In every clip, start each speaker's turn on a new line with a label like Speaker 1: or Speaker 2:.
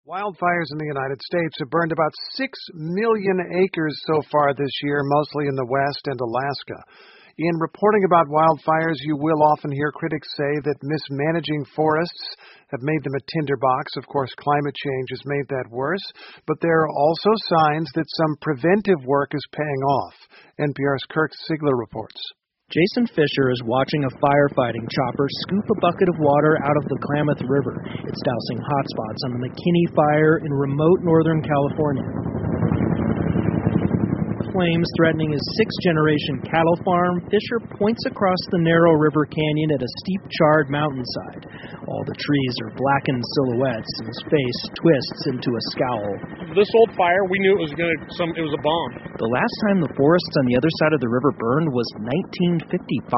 Speaker 1: Wildfires in the United States have burned about 6 million acres so far this year, mostly in the West and Alaska. In reporting about wildfires, you will often hear critics say that mismanaging forests have made them a tinderbox. Of course, climate change has made that worse, but there are also signs that some preventive work is paying off. NPR's Kirk Siegler reports.
Speaker 2: Jason Fisher is watching a firefighting chopper scoop a bucket of water out of the Klamath River. It's dousing hotspots on the McKinney Fire in remote northern California. Flames threatening his sixth-generation cattle farm, Fisher points across the narrow river canyon at a steep, charred mountainside. All the trees are blackened silhouettes, and his face twists into a scowl.
Speaker 3: This old fire, we knew it was a bomb.
Speaker 2: The last time the forests on the other side of the river burned was 1955.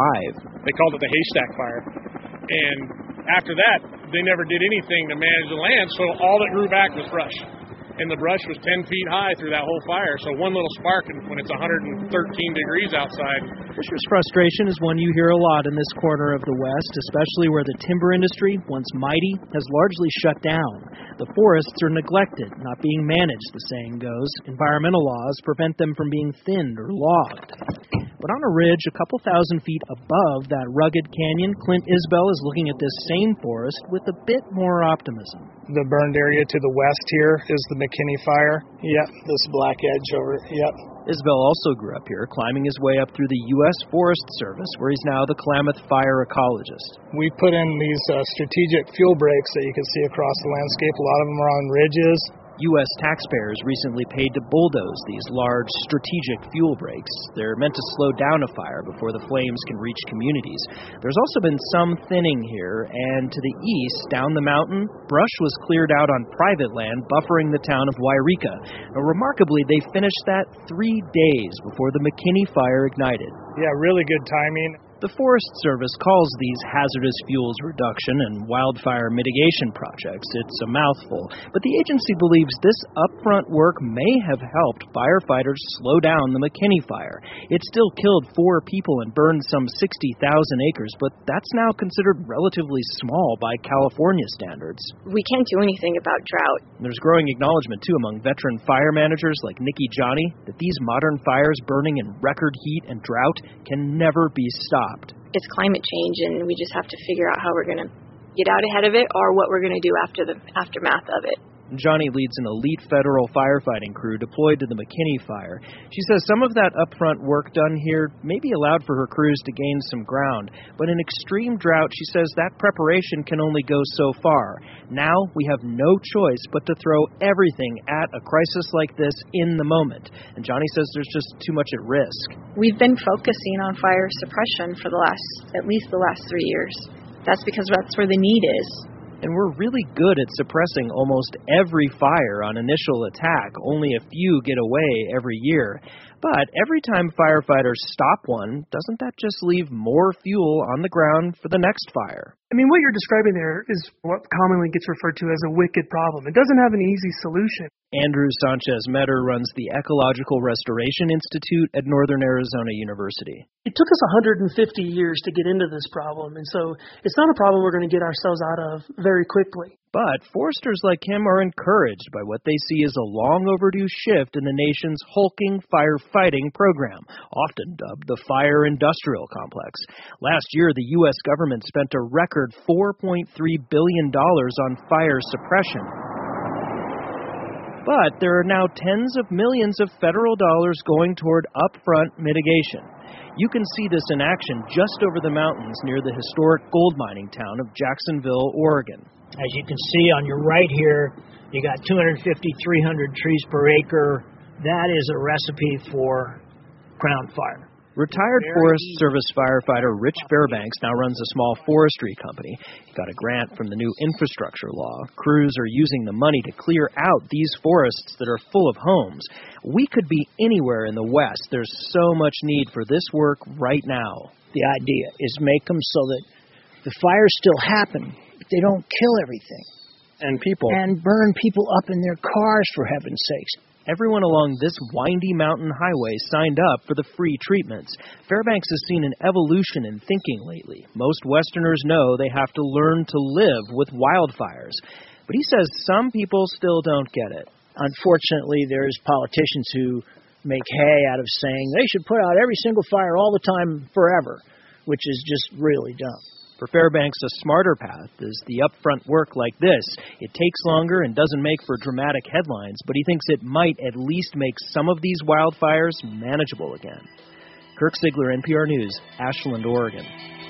Speaker 3: They called it the haystack fire. And after that, they never did anything to manage the land, so all that grew back was brush. And the brush was 10 feet high through that whole fire. So one little spark, and when it's 113 degrees outside.
Speaker 2: Fisher's frustration is one you hear a lot in this corner of the West, especially where the timber industry, once mighty, has largely shut down. The forests are neglected, not being managed, the saying goes. Environmental laws prevent them from being thinned or logged. But on a ridge a couple thousand feet above that rugged canyon, Clint Isbell is looking at this same forest with a bit more optimism.
Speaker 4: The burned area to the west here is the McKinney Fire. Yep, this black edge over it. Yep.
Speaker 2: Isbell also grew up here, climbing his way up through the U.S. Forest Service, where he's now the Klamath Fire ecologist.
Speaker 4: We put in these strategic fuel breaks that you can see across the landscape. A lot of them are on ridges.
Speaker 2: U.S. taxpayers recently paid to bulldoze these large strategic fuel breaks. They're meant to slow down a fire before the flames can reach communities. There's also been some thinning here, and to the east, down the mountain, brush was cleared out on private land, buffering the town of Wairika. Now, remarkably, they finished that 3 days before the McKinney Fire ignited.
Speaker 4: Yeah, really good timing.
Speaker 2: The Forest Service calls these hazardous fuels reduction and wildfire mitigation projects. It's a mouthful, but the agency believes this upfront work may have helped firefighters slow down the McKinney Fire. It still killed 4 people and burned some 60,000 acres, but that's now considered relatively small by California standards.
Speaker 5: We can't do anything about drought.
Speaker 2: There's growing acknowledgement, too, among veteran fire managers like Nikki Johnny, that these modern fires burning in record heat and drought can never be stopped.
Speaker 5: It's climate change, and we just have to figure out how we're going to get out ahead of it or what we're going to do after the aftermath of it.
Speaker 2: Johnny leads an elite federal firefighting crew deployed to the McKinney Fire. She says some of that upfront work done here maybe allowed for her crews to gain some ground, but in extreme drought, she says that preparation can only go so far. Now we have no choice but to throw everything at a crisis like this in the moment, and Johnny says there's just too much at risk.
Speaker 5: We've been focusing on fire suppression for at least the last 3 years. That's because that's where the need is.
Speaker 2: And we're really good at suppressing almost every fire on initial attack. Only a few get away every year. But every time firefighters stop one, doesn't that just leave more fuel on the ground for the next fire?
Speaker 6: I mean, what you're describing there is what commonly gets referred to as a wicked problem. It doesn't have an easy solution.
Speaker 2: Andrew Sanchez-Metter runs the Ecological Restoration Institute at Northern Arizona University.
Speaker 6: It took us 150 years to get into this problem, and so it's not a problem we're going to get ourselves out of very quickly.
Speaker 2: But foresters like him are encouraged by what they see as a long overdue shift in the nation's hulking firefighting program, often dubbed the Fire Industrial Complex. Last year, the U.S. government spent a record $4.3 billion on fire suppression. But there are now tens of millions of federal dollars going toward upfront mitigation. You can see this in action just over the mountains near the historic gold mining town of Jacksonville, Oregon.
Speaker 7: As you can see on your right here, you got 250, 300 trees per acre. That is a recipe for ground fire.
Speaker 2: Retired Forest Service firefighter Rich Fairbanks now runs a small forestry company. He got a grant from the new infrastructure law. Crews are using the money to clear out these forests that are full of homes. We could be anywhere in the West. There's so much need for this work right now.
Speaker 7: The idea is make them so that the fires still happen, but they don't kill everything. And burn people up in their cars, for heaven's sakes.
Speaker 2: Everyone along this windy mountain highway signed up for the free treatments. Fairbanks has seen an evolution in thinking lately. Most Westerners know they have to learn to live with wildfires. But he says some people still don't get it.
Speaker 7: Unfortunately, there's politicians who make hay out of saying they should put out every single fire all the time forever, which is just really dumb.
Speaker 2: For Fairbanks, a smarter path is the upfront work like this. It takes longer and doesn't make for dramatic headlines, but he thinks it might at least make some of these wildfires manageable again. Kirk Ziegler, NPR News, Ashland, Oregon.